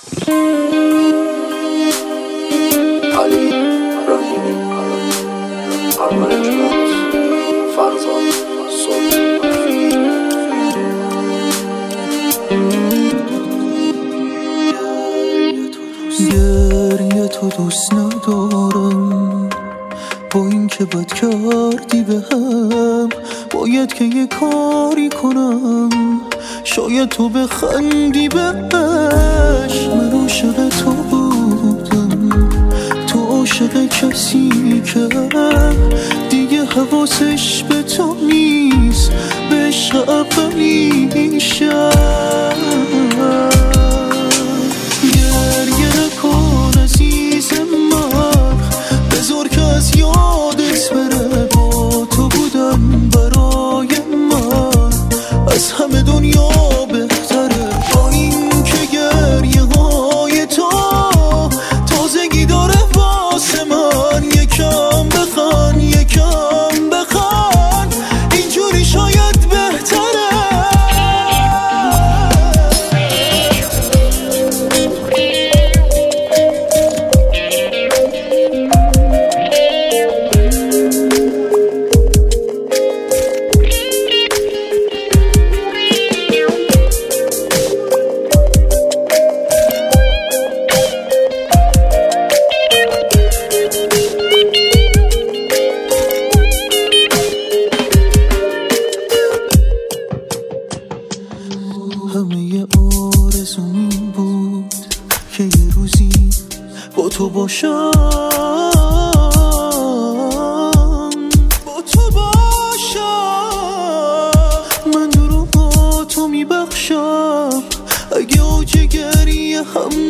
علی رحیمی، آرمان اطلاعات، فرزاد صبح. گریه تو دوست ندارم، با این که بد کردی به هم باید که یه کاری کنم، شاید تو بخندی بهش. من عاشق تو بودم، تو عاشق کسی که دیگه حواسش به تو نیست، به عشق اولیشه. گریه نکن عزیزم من، بذار که از یادت بره. با تو بودن برای من از همه دنیا بهتره. با این که گریه های تو تازگی داره واسه من. یکم بخند یکم بخند، اینجوری شاید بهتره. همه آرزوم این بود که یه روزی با تو باشم، با تو باشم. من دروغ با تو میبخشم، اگه اوج گریه هم